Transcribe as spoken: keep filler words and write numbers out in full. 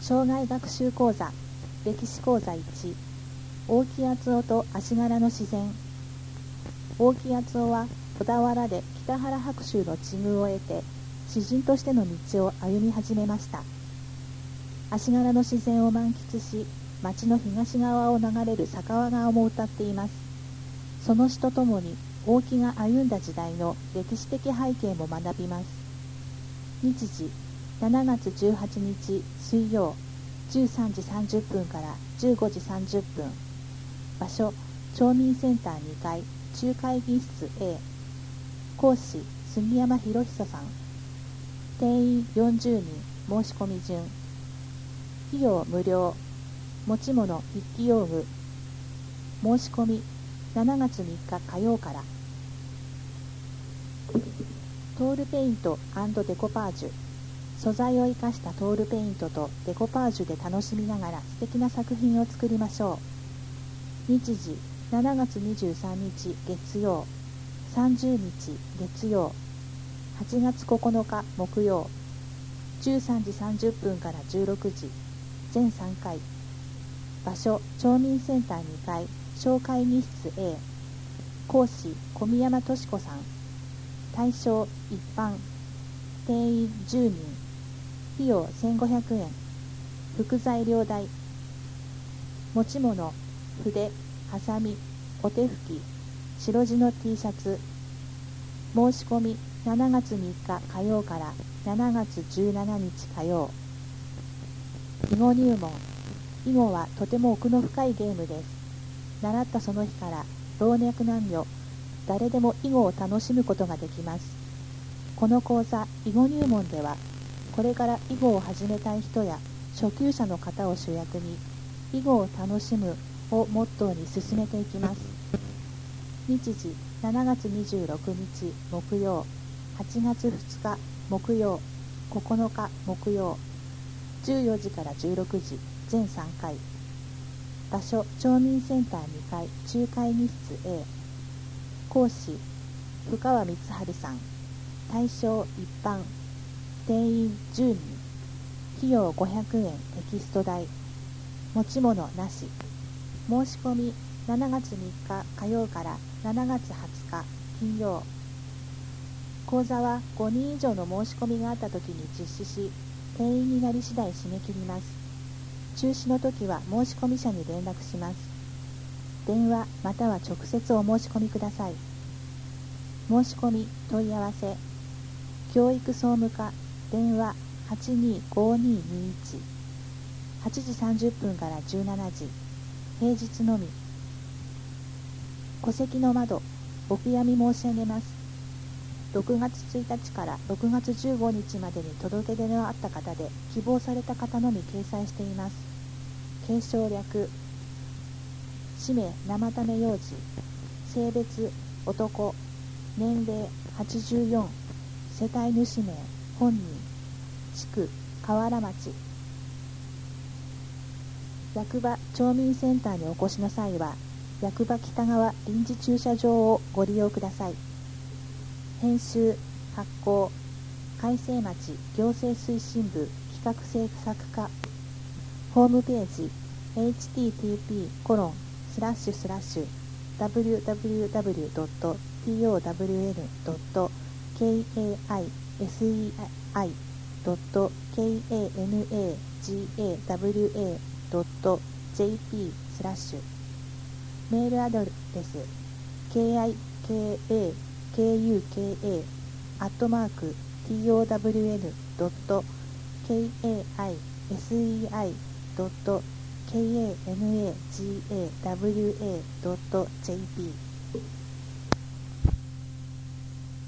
生涯学習講座歴史講座いち、大木敦夫と足柄の自然。大木敦夫は小田原で北原白秋の知遇を得て詩人としての道を歩み始めました。足柄の自然を満喫し、町の東側を流れる酒匂川も歌っています。その詩とともに大木が歩んだ時代の歴史的背景も学びます。日時しちがつじゅうはちにち水曜じゅうさんじさんじゅっぷんからじゅうごじさんじゅっぷん。場所町民センターにかい中会議室 A。 講師杉山博久さん。定員よんじゅうにん。申し込み順。費用無料。持ち物筆記用具。申し込みしちがつみっか火曜から。トールペイント&デコパージュ。素材を生かしたトールペイントとデコパージュで楽しみながら素敵な作品を作りましょう。日時しちがつにじゅうさんにち月曜、さんじゅうにち月曜、はちがつここのか木曜、じゅうさんじさんじゅっぷんからじゅうろくじ、全さんかい。場所町民センターにかい小会議室 A。 講師小宮山敏子さん。対象一般。定員じゅうにん。費用せんごひゃくえん。副材料代。持ち物筆、はさみ、お手拭き、白地の T シャツ。申し込みしちがつみっか火曜からしちがつじゅうしちにち火曜。囲碁入門。囲碁はとても奥の深いゲームです。習ったその日から老若男女誰でも囲碁を楽しむことができます。この講座囲碁入門では、これから囲碁を始めたい人や初級者の方を主役に囲碁を楽しむをモットーに進めていきます。日時しちがつにじゅうろくにち木曜、はちがつふつか木曜、ここのか木曜、じゅうよじからじゅうろくじ、全さんかい。場所町民センターにかい中会議室 A。 講師深川光晴さん。対象一般。定員じゅうにん。費用ごひゃくえん。テキスト代。持ち物なし。申し込みしちがつみっか火曜からしちがつはつか金曜。講座はごにん以上の申し込みがあったときに実施し、定員になり次第締め切ります。中止の時は申し込み者に連絡します。電話または直接お申し込みください。申し込み問い合わせ教育総務課電話はちにーごーにーにーいち。はちじさんじゅっぷんからじゅうしちじ、平日のみ。戸籍の窓お悔やみ申し上げます。ろくがつついたちからろくがつじゅうごにちまでに届け出のあった方で希望された方のみ掲載しています。継承略。氏名生種幼児。性別男。年齢はちじゅうよん。世帯主名本人。地区河原町。役場町民センターにお越しの際は役場北側臨時駐車場をご利用ください。編集発行海西町行政推進部企画制作課。ホームページ エイチティーティーピーコロンスラッシュスラッシュダブリューダブリューダブリュードットティーオーダブリューエヌドットケーエーアイエスイーアイドットケーエーエヌエージーエーダブリューエードットジェーピースラッシュ。メールアドレス ケーアイケーエーケーユーケーエー アットマーク ティーオーダブリューエヌドットケーエーアイエスイーアイドットケーエーエヌエージーエーダブリューエードットジェーピー